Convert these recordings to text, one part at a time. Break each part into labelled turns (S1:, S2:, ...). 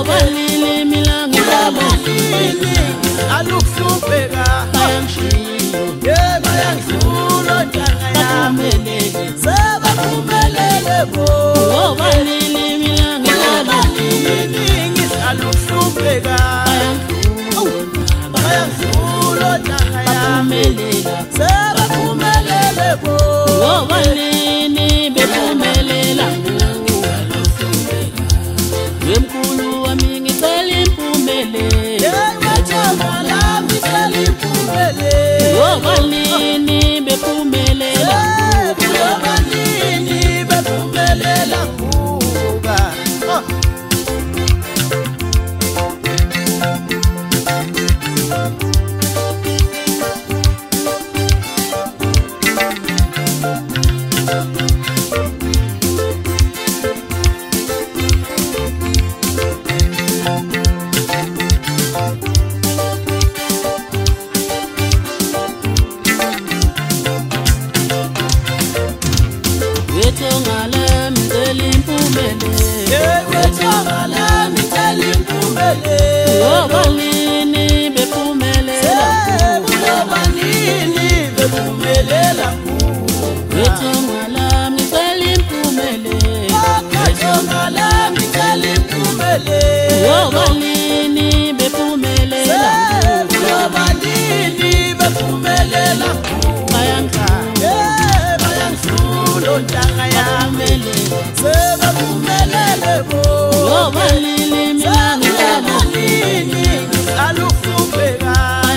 S1: Balili milanga
S2: balili alukuhlupheka
S1: bayangishiya
S2: bayangizula ntanga yami
S1: baphumelele
S2: sebaphumelele bo
S1: balili milanga
S2: balili alukuhlupheka bayangizula ntanga yami
S1: baphumelela
S2: sebaphumelele bo
S1: balini bephumelela wemkhulu wami ngicela impumelelo
S2: wathama ngicela impumelelo
S1: balini bephumelela
S2: balini bephumelela kuba
S1: balini bephumelela
S2: balini bephumelela
S1: wethomalami ngicela impumelelo
S2: balini
S1: bephumelela
S2: balini bephumelela bayangizula ntanga yami sebaphumelele bo
S1: balili milanga
S2: balini alukuhlupheka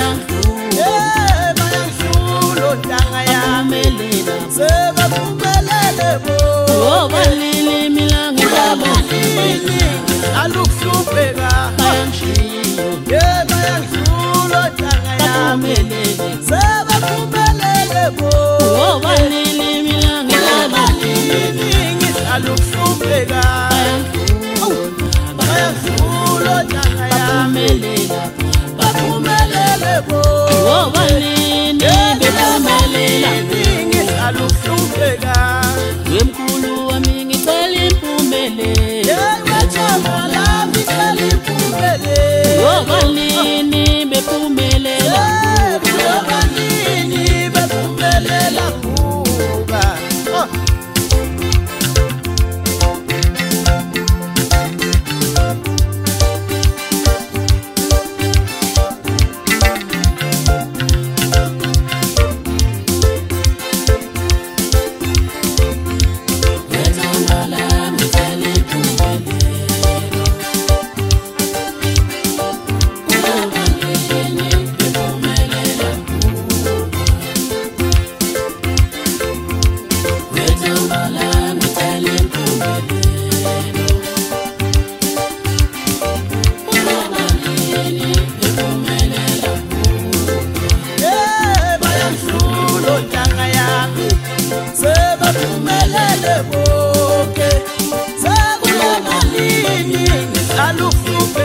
S2: bayangizula ntanga yami sebaphumelele bo
S1: balili milanga
S2: balini alukuhlupheka
S1: bayangishiya
S2: bayangizula ntanga yami
S1: baphumelele
S2: sebaphumelele bo
S1: balili milanga
S2: balini alukuhlupheka bayangizula ntanga yami baphumelele bo
S1: balini bephumelela
S2: alukuhlupheka
S1: wemkhulu wami ngicela impumelelo
S2: wathama ngicela impumelelo
S1: balini bephumelela
S2: balini bephumelela kuba sebaphumelele bonke sekubalini alukuhlupheka